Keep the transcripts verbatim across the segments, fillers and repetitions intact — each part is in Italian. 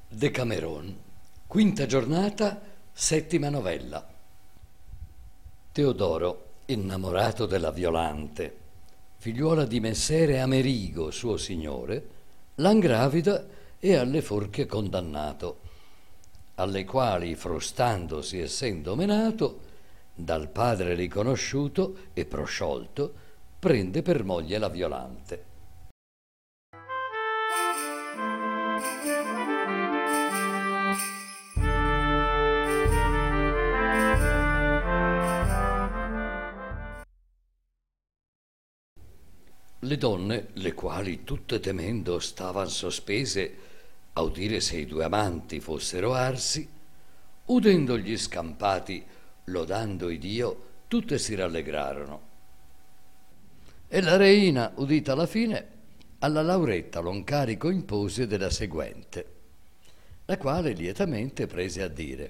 Decameron, quinta giornata, settima novella. Teodoro, innamorato della Violante, figliuola di Messere Amerigo, suo signore, l'angravida e alle forche condannato, alle quali, frustandosi essendo menato, dal padre riconosciuto e prosciolto, prende per moglie la Violante. Le donne, le quali tutte temendo stavan sospese a udire se i due amanti fossero arsi, udendo gli scampati, lodando Iddio, tutte si rallegrarono. E la reina, udita la fine, alla Lauretta l'oncarico impose della seguente, la quale lietamente prese a dire: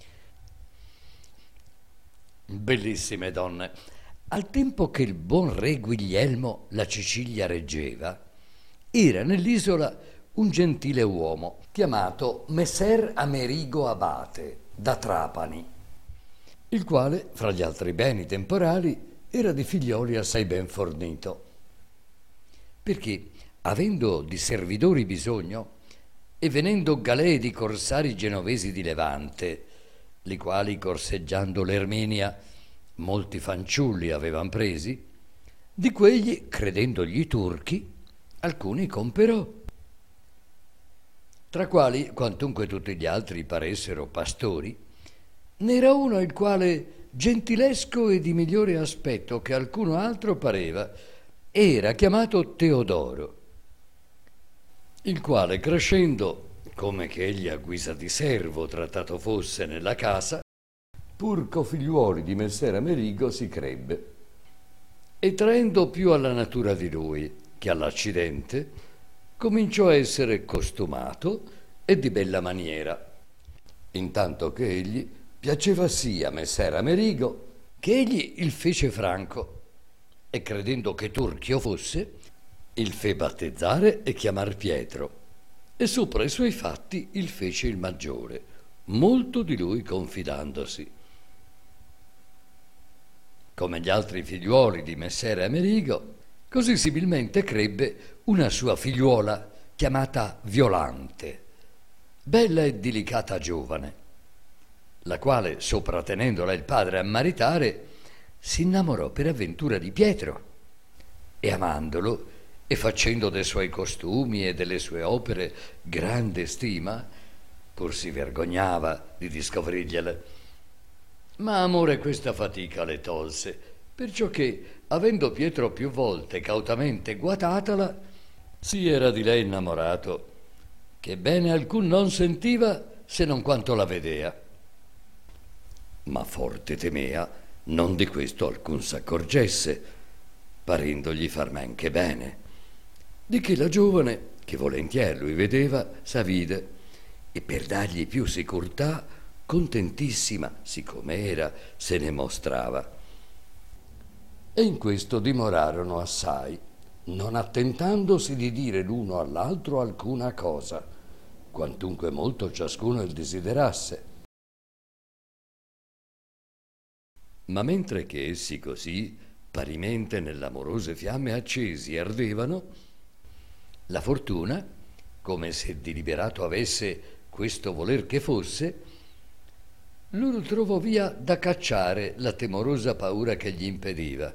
bellissime donne, al tempo che il buon re Guglielmo la Sicilia reggeva, era nell'isola un gentile uomo chiamato Messer Amerigo Abate da Trapani, il quale, fra gli altri beni temporali, era di figlioli assai ben fornito, perché, avendo di servidori bisogno e venendo galee di corsari genovesi di Levante, li quali, corseggiando l'Ermenia, molti fanciulli avevan presi, di quegli, credendogli turchi, alcuni comperò, tra quali, quantunque tutti gli altri paressero pastori, n'era uno il quale, gentilesco e di migliore aspetto che alcuno altro pareva, era chiamato Teodoro, il quale, crescendo, come che egli a guisa di servo trattato fosse nella casa, pur co figliuoli di Messer Amerigo si crebbe, e traendo più alla natura di lui che all'accidente, cominciò a essere costumato e di bella maniera, intanto che egli piaceva sia a Messer Amerigo che egli il fece franco, e credendo che Turchio fosse, il fe battezzare e chiamar Pietro, e sopra i suoi fatti il fece il maggiore, molto di lui confidandosi. Come gli altri figliuoli di Messere Amerigo, così similmente crebbe una sua figliuola chiamata Violante, bella e delicata giovane, la quale, sopratenendola il padre a maritare, si innamorò per avventura di Pietro, e amandolo e facendo dei suoi costumi e delle sue opere grande stima, pur si vergognava di discovrigliele. Ma amore questa fatica le tolse, perciò che, avendo Pietro più volte cautamente guatatala, si era di lei innamorato, che bene alcun non sentiva se non quanto la vedea. Ma forte temea non di questo alcun s'accorgesse, parendogli far men che bene, di che la giovane, che volentieri lui vedeva, s'avide, e per dargli più sicurtà, contentissima, siccome era, se ne mostrava. E in questo dimorarono assai, non attentandosi di dire l'uno all'altro alcuna cosa, quantunque molto ciascuno il desiderasse. Ma mentre che essi così, parimente nell'amorose fiamme accesi ardevano, la fortuna, come se deliberato avesse questo voler che fosse, loro trovò via da cacciare la temorosa paura che gli impediva.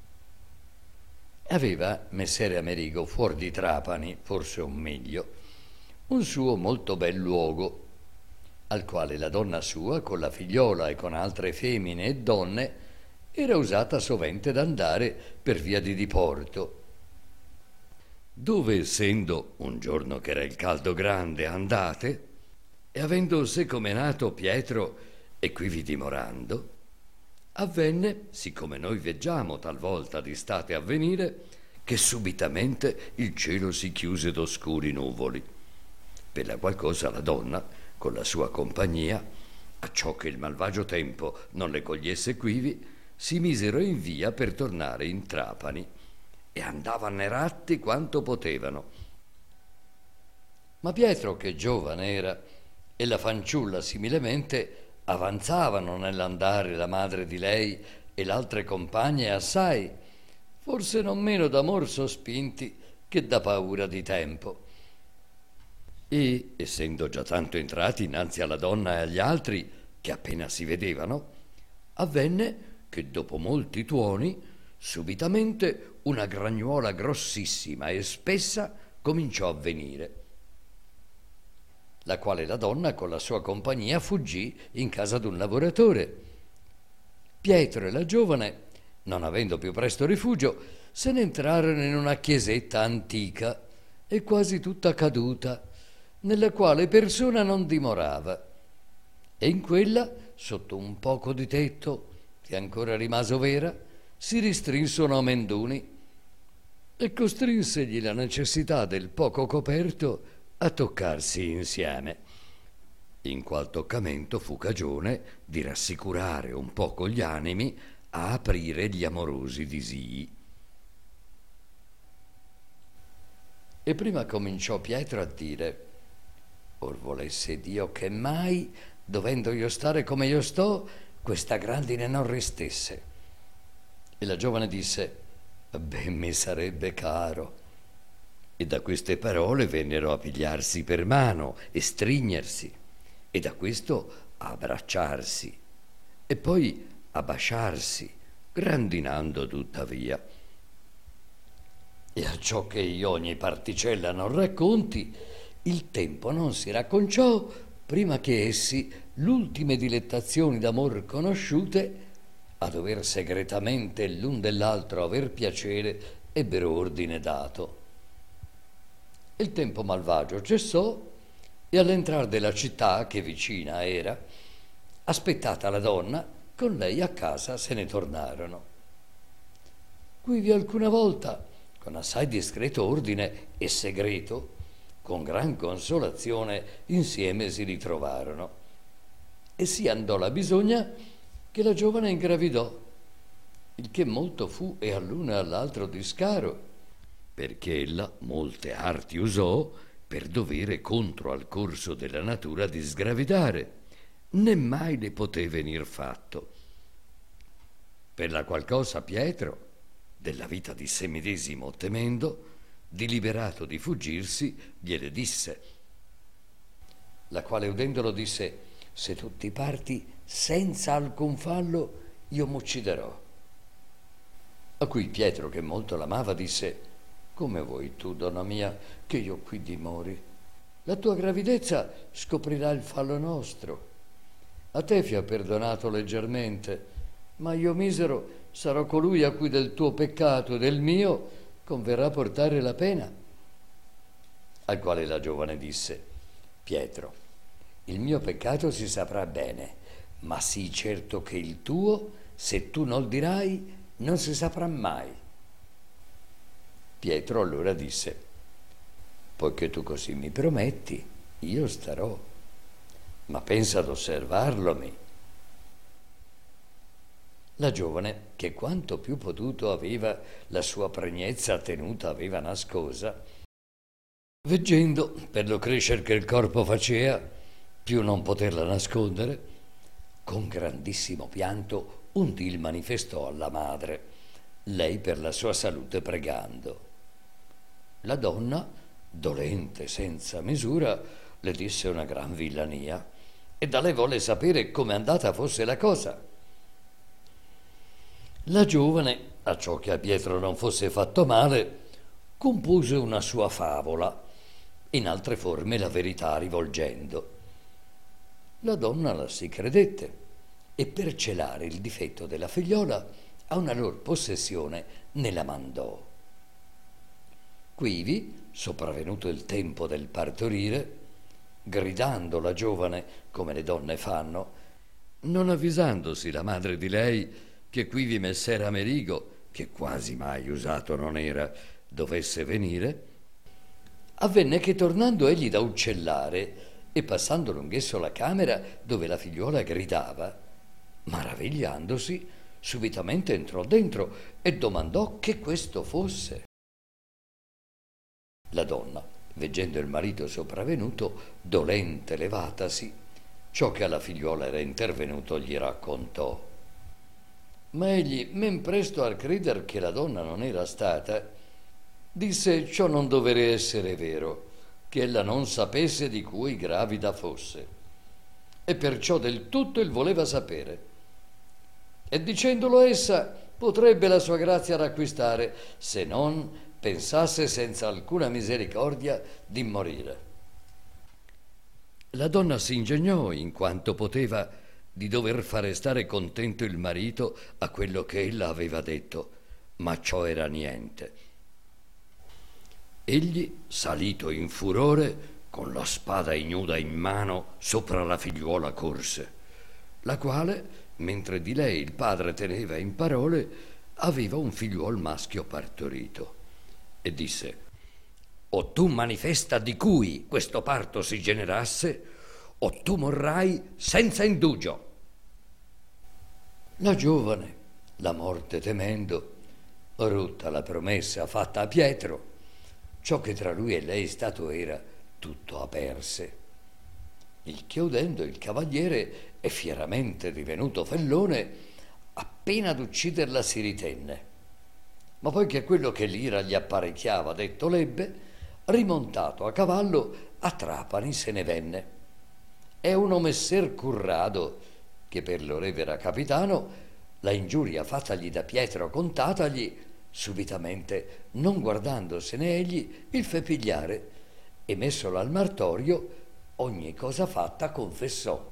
Aveva Messere Amerigo fuor di Trapani, forse un miglio, un suo molto bel luogo, al quale la donna sua, con la figliola e con altre femmine e donne, era usata sovente d'andare per via di diporto, dove, essendo un giorno che era il caldo grande, andate, e avendo secomenato Pietro e quivi dimorando, avvenne, siccome noi veggiamo talvolta d'istate avvenire, che subitamente il cielo si chiuse d'oscuri nuvoli, per la qual cosa la donna, con la sua compagnia, acciò che il malvagio tempo non le cogliesse quivi, si misero in via per tornare in Trapani, e andavan eratti quanto potevano. Ma Pietro, che giovane era, e la fanciulla similemente, avanzavano nell'andare la madre di lei e l'altre compagne assai, forse non meno d'amor sospinti che da paura di tempo. E, essendo già tanto entrati innanzi alla donna e agli altri, che appena si vedevano, avvenne che dopo molti tuoni, subitamente una gragnuola grossissima e spessa cominciò a venire, la quale la donna con la sua compagnia fuggì in casa d'un lavoratore. Pietro e la giovane, non avendo più presto rifugio, se ne entrarono in una chiesetta antica e quasi tutta caduta, nella quale persona non dimorava, e in quella, sotto un poco di tetto che ancora rimaso vera, si ristrinse un omenduni e costrinsegli la necessità del poco coperto a toccarsi insieme, in qual toccamento fu cagione di rassicurare un poco gli animi a aprire gli amorosi disii. E prima cominciò Pietro a dire: or volesse Dio che mai, dovendo io stare come io sto, questa grandine non restesse. E la giovane disse: ben mi sarebbe caro. E da queste parole vennero a pigliarsi per mano e stringersi, e da questo a abbracciarsi, e poi a baciarsi, grandinando tuttavia. E a ciò che io ogni particella non racconti, il tempo non si racconciò prima che essi, l'ultime dilettazioni d'amor conosciute, a dover segretamente l'un dell'altro aver piacere, ebbero ordine dato. Il tempo malvagio cessò, e all'entrar della città, che vicina era, aspettata la donna, con lei a casa se ne tornarono. Quivi alcuna volta, con assai discreto ordine e segreto, con gran consolazione insieme si ritrovarono, e si andò la bisogna che la giovane ingravidò, il che molto fu e all'uno e all'altro discaro, perché ella molte arti usò per dovere contro al corso della natura di sgravidare, né mai le poté venir fatto. Per la qual cosa Pietro, della vita di sé medesimo temendo, deliberato di fuggirsi, gliele disse. La quale udendolo disse: se tu ti parti senza alcun fallo, io m'ucciderò. A cui Pietro, che molto l'amava, disse: come vuoi tu, donna mia, che io qui dimori? La tua gravidezza scoprirà il fallo nostro. A te fia perdonato leggermente, ma io misero sarò colui a cui del tuo peccato e del mio converrà portare la pena. Al quale la giovane disse: Pietro, il mio peccato si saprà bene, ma sii certo che il tuo, se tu non dirai, non si saprà mai. Pietro allora disse: poiché tu così mi prometti, io starò, ma pensa ad osservarlomi. La giovane, che quanto più potuto aveva la sua pregnezza tenuta aveva nascosa, veggendo per lo crescer che il corpo facea, più non poterla nascondere, con grandissimo pianto un dì il manifestò alla madre, lei per la sua salute pregando. La donna, dolente senza misura, le disse una gran villania, e da lei volle sapere come andata fosse la cosa. La giovane, a ciò che a Pietro non fosse fatto male, compose una sua favola, in altre forme la verità rivolgendo. La donna la si credette, e per celare il difetto della figliola a una lor possessione ne la mandò. Quivi, sopravvenuto il tempo del partorire, gridando la giovane come le donne fanno, non avvisandosi la madre di lei che quivi messer Amerigo, che quasi mai usato non era, dovesse venire, avvenne che tornando egli da uccellare e passando lunghesso la camera dove la figliuola gridava, maravigliandosi, subitamente entrò dentro e domandò che questo fosse. La donna, veggendo il marito sopravvenuto, dolente levatasi, ciò che alla figliuola era intervenuto gli raccontò. Ma egli, men presto al creder che la donna non era stata, disse ciò non dovere essere vero, che ella non sapesse di cui gravida fosse, e perciò del tutto il voleva sapere. E dicendolo essa, potrebbe la sua grazia racquistare, se non pensasse senza alcuna misericordia di morire. La donna si ingegnò, in quanto poteva, di dover fare stare contento il marito a quello che ella aveva detto, ma ciò era niente. Egli, salito in furore, con la spada ignuda in mano, sopra la figliuola corse, la quale, mentre di lei il padre teneva in parole, aveva un figliuol maschio partorito, e disse: o tu manifesta di cui questo parto si generasse, o tu morrai senza indugio. La giovane, la morte temendo, rutta la promessa fatta a Pietro, ciò che tra lui e lei stato era, tutto aperse. Il che udendo il cavaliere, e fieramente divenuto fellone, appena ad ucciderla si ritenne. Ma poiché quello che l'ira gli apparecchiava detto l'ebbe, rimontato a cavallo, a Trapani se ne venne. E uno messer Currado, che per lo re era capitano, la ingiuria fattagli da Pietro contatagli, subitamente, non guardandosene egli, il fe pigliare, e messolo al martorio, ogni cosa fatta confessò.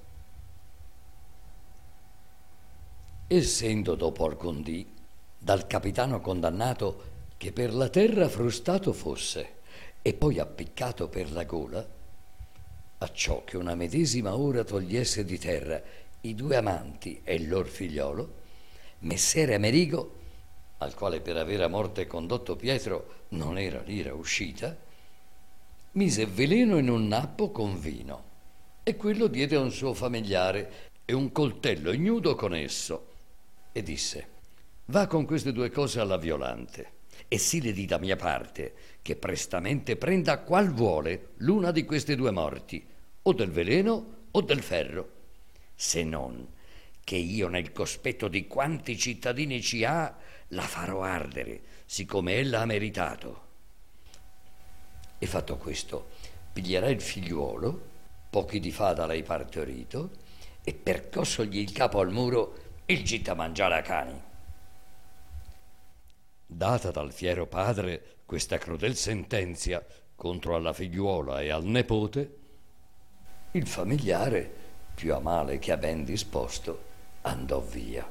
Essendo dopo alcun dì dal capitano condannato che per la terra frustato fosse e poi appiccato per la gola, acciò che una medesima ora togliesse di terra i due amanti e il lor figliolo, messere Amerigo, al quale per aver a morte condotto Pietro non era l'ira uscita, mise veleno in un nappo con vino, e quello diede a un suo familiare e un coltello ignudo con esso, e disse: va con queste due cose alla Violante, e si le di da mia parte che prestamente prenda qual vuole l'una di queste due morti, o del veleno o del ferro, se non che io nel cospetto di quanti cittadini ci ha la farò ardere, siccome ella ha meritato. E fatto questo, piglierà il figliuolo, pochi di fa da lei partorito, e percossogli il capo al muro, il gitta a mangiare a cani. Data dal fiero padre questa crudel sentenzia contro alla figliuola e al nepote, il familiare, più a male che a ben disposto, andò via.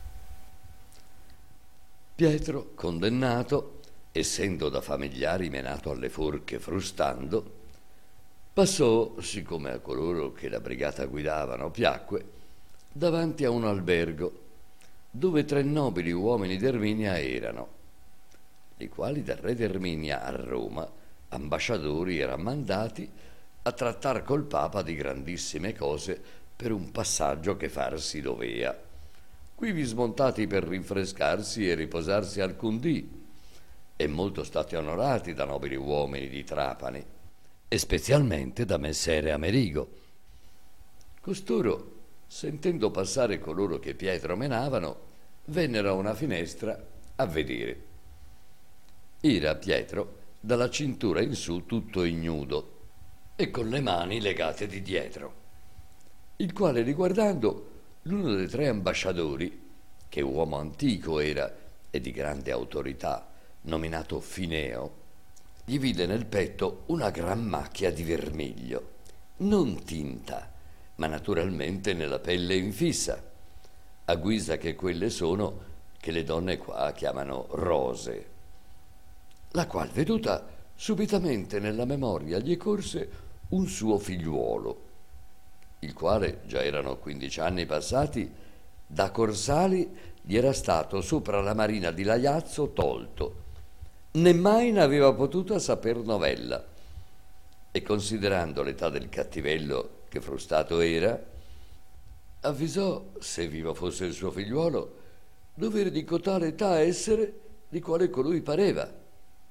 Pietro, condannato, essendo da familiari menato alle forche frustando, passò, siccome a coloro che la brigata guidavano piacque, davanti a un albergo dove tre nobili uomini d'Erminia erano, i quali dal re d'Erminia a Roma ambasciatori eran mandati a trattar col Papa di grandissime cose per un passaggio che farsi dovea, quivi smontati per rinfrescarsi e riposarsi alcun dì, e molto stati onorati da nobili uomini di Trapani, e specialmente da messere Amerigo. Costoro, sentendo passare coloro che Pietro menavano, vennero a una finestra a vedere. Era Pietro dalla cintura in su tutto ignudo e con le mani legate di dietro, il quale, riguardando l'uno dei tre ambasciatori, che uomo antico era e di grande autorità, nominato Fineo, gli vide nel petto una gran macchia di vermiglio, non tinta, ma naturalmente nella pelle infissa, a guisa che quelle sono che le donne qua chiamano rose, la qual veduta subitamente nella memoria gli corse un suo figliuolo, il quale, già erano quindici anni passati, da Corsali gli era stato sopra la marina di Laiazzo tolto, né mai n'aveva potuta saper novella, e considerando l'età del cattivello che frustato era, avvisò, se vivo fosse il suo figliuolo, dovere di cotale età essere di quale colui pareva,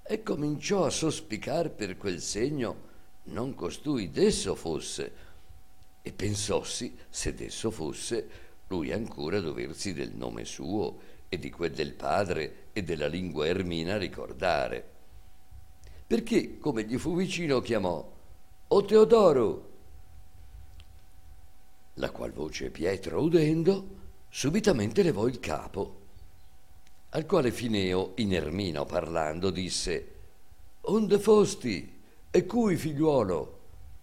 e cominciò a sospicar per quel segno non costui d'esso fosse, e pensossi, se d'esso fosse, lui ancora doversi del nome suo e di quel del padre e della lingua ermina ricordare. Perché, come gli fu vicino, chiamò: «O Teodoro!» La qual voce Pietro, udendo, subitamente levò il capo, al quale Fineo, in ermino parlando, disse: «Onde fosti? E cui, figliuolo?»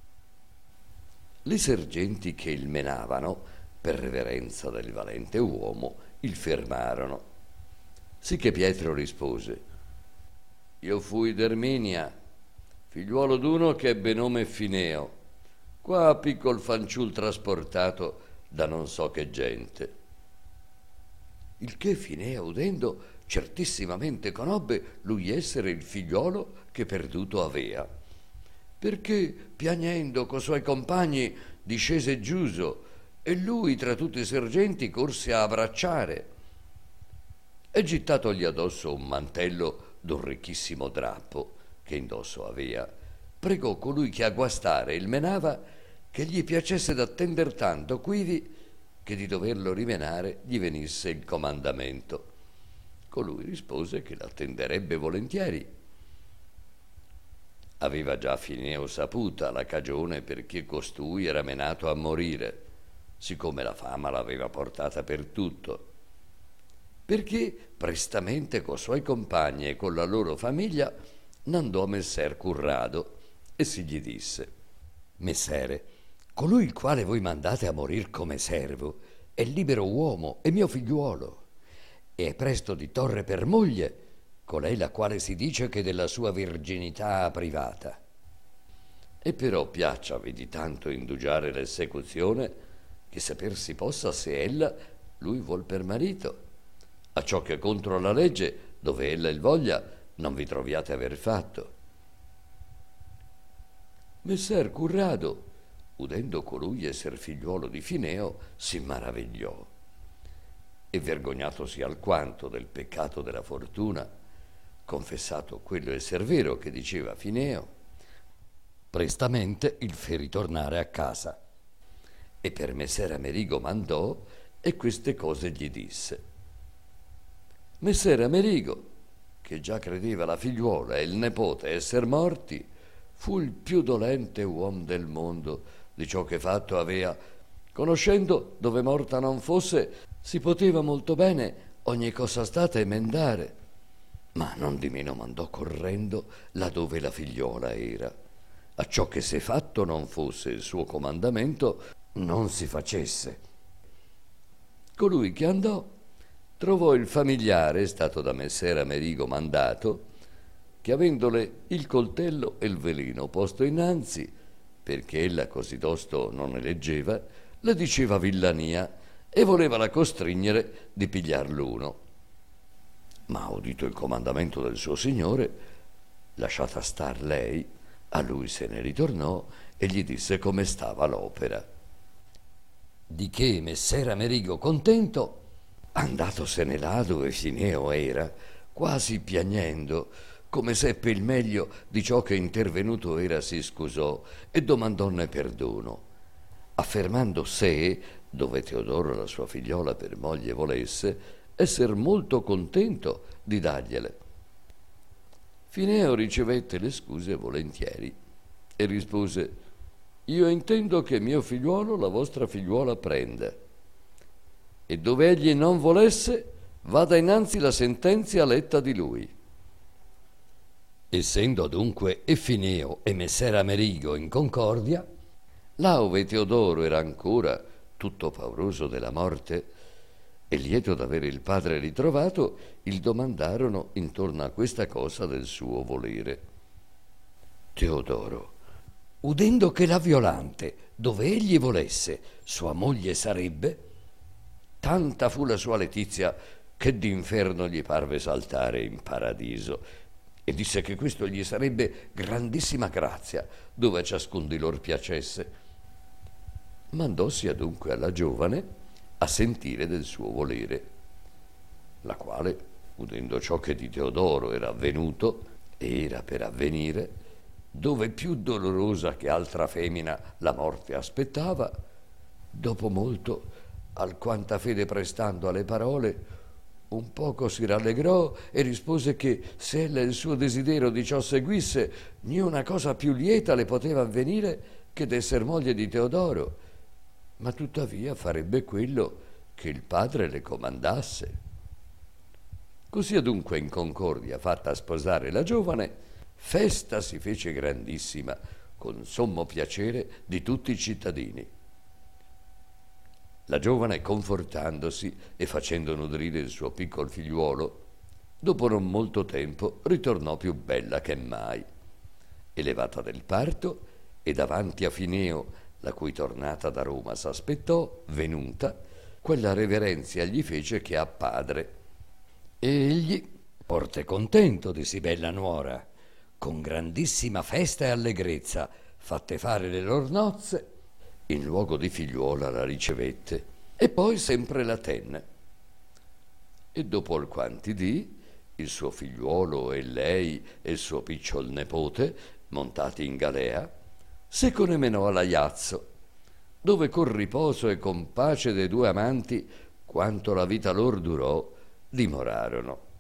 Le sergenti che il menavano, per reverenza del valente uomo, il fermarono. Sicché Pietro rispose: «Io fui d'Erminia, figliuolo d'uno che ebbe nome Fineo, qua piccol fanciul trasportato da non so che gente». Il che Fineo, udendo, certissimamente conobbe lui essere il figliuolo che perduto avea, perché piagnendo co suoi compagni discese giuso, e lui tra tutti i sergenti corse a abbracciare, e gittatogli addosso un mantello d'un ricchissimo drappo che indosso avea, pregò colui che a guastare il menava che gli piacesse d'attender tanto quivi che di doverlo rimenare gli venisse il comandamento. Colui rispose che l'attenderebbe volentieri. Aveva già Fineo saputa la cagione perché costui era menato a morire, siccome la fama l'aveva portata per tutto, perché prestamente co suoi compagni e con la loro famiglia n'andò a messer Currado e si gli disse: «Messere, colui il quale voi mandate a morir come servo è libero uomo e mio figliuolo, e è presto di torre per moglie colei la quale si dice che della sua virginità ha privata. E però piacciavi di tanto indugiare l'esecuzione che saper si possa se ella lui vuol per marito, a ciò che contro la legge, dove ella il voglia, non vi troviate aver fatto». Messer Currado, udendo colui esser figliuolo di Fineo, si maravigliò e, vergognatosi alquanto del peccato della fortuna, confessato quello esser vero che diceva Fineo, prestamente il fe ritornare a casa e per messer Amerigo mandò e queste cose gli disse. Messer Amerigo, che già credeva la figliuola e il nepote esser morti, fu il più dolente uom del mondo di ciò che fatto avea, conoscendo dove morta non fosse si poteva molto bene ogni cosa stata emendare, ma non di meno mandò correndo là dove la figliuola era, acciò che se fatto non fosse il suo comandamento non si facesse. Colui che andò trovò il familiare stato da messer Amerigo mandato, che avendole il coltello e il veleno posto innanzi, perché ella così tosto non eleggeva, le diceva villania e volevala costrignere di pigliar l'uno. Ma udito il comandamento del suo signore, lasciata star lei, a lui se ne ritornò e gli disse come stava l'opera. Di che messer Amerigo contento, andatosene là dove Fineo era, quasi piagnendo, come seppe il meglio di ciò che intervenuto era, si scusò e domandonne perdono, affermando sé, dove Teodoro la sua figliola per moglie volesse, esser molto contento di dargliele. Fineo ricevette le scuse volentieri e rispose: «Io intendo che mio figliuolo la vostra figliuola prenda, e dove egli non volesse vada innanzi la sentenzia letta di lui». Essendo dunque e Fineo e messer Amerigo in concordia, là ove Teodoro era ancora tutto pauroso della morte e lieto d'avere il padre ritrovato, il domandarono intorno a questa cosa del suo volere. Teodoro, udendo che la Violante, dove egli volesse, sua moglie sarebbe, tanta fu la sua letizia che d'inferno gli parve saltare in paradiso, e disse che questo gli sarebbe grandissima grazia, dove a ciascun di lor piacesse. Mandossi adunque alla giovane a sentire del suo volere, la quale, udendo ciò che di Teodoro era avvenuto, era per avvenire, dove più dolorosa che altra femina la morte aspettava, dopo molto, alquanta fede prestando alle parole, un poco si rallegrò e rispose che se ella il suo desiderio di ciò seguisse, niuna cosa più lieta le poteva avvenire che d'esser moglie di Teodoro, ma tuttavia farebbe quello che il padre le comandasse. Così adunque in concordia fatta sposare la giovane, festa si fece grandissima con sommo piacere di tutti i cittadini. La giovane, confortandosi e facendo nudrire il suo piccol figliuolo, dopo non molto tempo ritornò più bella che mai. E levata del parto e davanti a Fineo, la cui tornata da Roma s'aspettò, venuta, quella reverenzia gli fece che a padre. E egli, forte contento di sì bella nuora, con grandissima festa e allegrezza, fatte fare le lor nozze, in luogo di figliuola la ricevette e poi sempre la tenne. E dopo alquanti dì, il suo figliuolo e lei e il suo picciol nepote, montati in galea, seco ne menò a Laiazzo, dove col riposo e con pace dei due amanti, quanto la vita lor durò, dimorarono.